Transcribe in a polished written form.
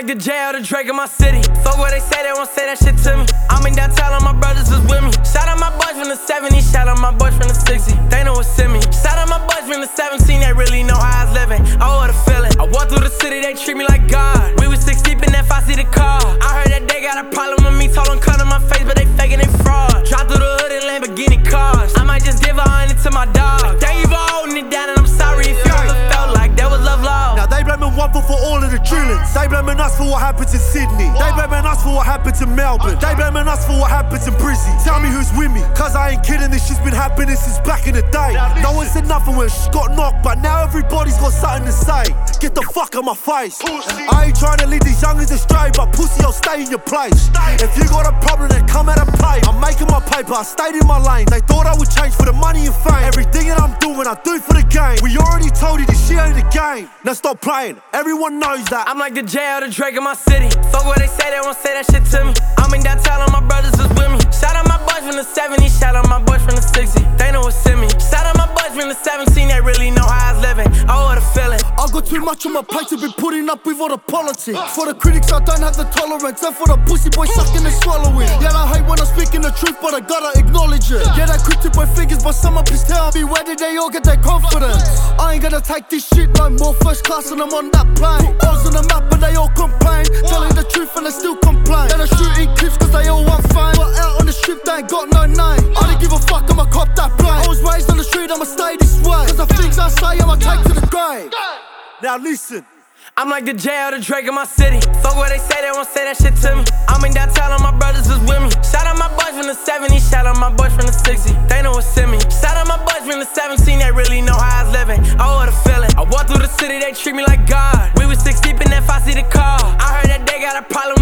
like the jail, the Drake in my city. Fuck what they say, they won't say that shit to me. I'm in downtown, all my brothers is with me. Shout out my boys from the 70s, shout out my boys from the 60s. They know what's in me. Shout out my boys from the 17, they really know how I was living. Oh, what a feeling. I walk through the city, they treat me like God. We was 6 deep in that 5-seater car. I heard that they got a problem with me, told them cut on my face, but they faking it fraud. Drop through the hood in Lamborghini cars. I might just give 100 to my dog. Thank you for holding it down, and I'm sorry if you ever felt like that was love lost. Now they blaming one for all of the drillings. They blaming us for what happened in Sydney. They blaming us for what happened in Melbourne. They blaming us for what happened in Brizzy. Tell me who's with me, cause I ain't kidding, this shit's been happening since back in the day. No one said nothing when she got knocked, but now everybody's got something to say. Get the fuck out my face. I ain't trying to lead these youngins astray, but pussy, I'll stay in your place. If you got a problem, then come out and play. I'm making my paper, I stayed in my lane. They thought I would change for the money and fame. Everything that I'm doing, I do for the game. We already told you this shit ain't a game. Now stop playing, everyone knows that. I'm like the jail, the Drake in my city. Fuck what they say, they won't say that shit to me. I'm in downtown, all my brothers is with me. Shout out my boys from the 70s, shout out my boys from the 60s. They know what's in me. Shout out my boys from the 17, they really know how I was living. Oh, what a feeling. I got too much on my plate to be putting up with all the politics. For the critics, I don't have the tolerance. And for the pussy boys sucking and swallowing. Yeah, I hate when I'm speaking the truth, but I gotta acknowledge it. Yeah, they quick to point fingers, but some up pissed tell me where did they all get their confidence? I ain't gonna take this shit no more. First class and I'm on that plane. I was on the map and they all complain. Telling the truth and they still complain. Then I'm shooting clips cause they all want fame. But out on the strip they ain't got no name. I don't give a fuck, I'ma cop that plane. I was raised on the street, I'ma stay this way. Cause the things I say I'ma take to the grave. Now listen, I'm like the jail, the Drake in my city. Fuck what they say, they won't say that shit to me. I'm in downtown, all my brothers is with me. Shout out my boys from the 70s, shout out my boys from the 60s. They know what's in me. Shout out my boys from the 17, they really know how I was living. Oh, what a feeling. I walk through the city, they treat me like God. We was 6 deep in that 5-seater car. I heard that they got a problem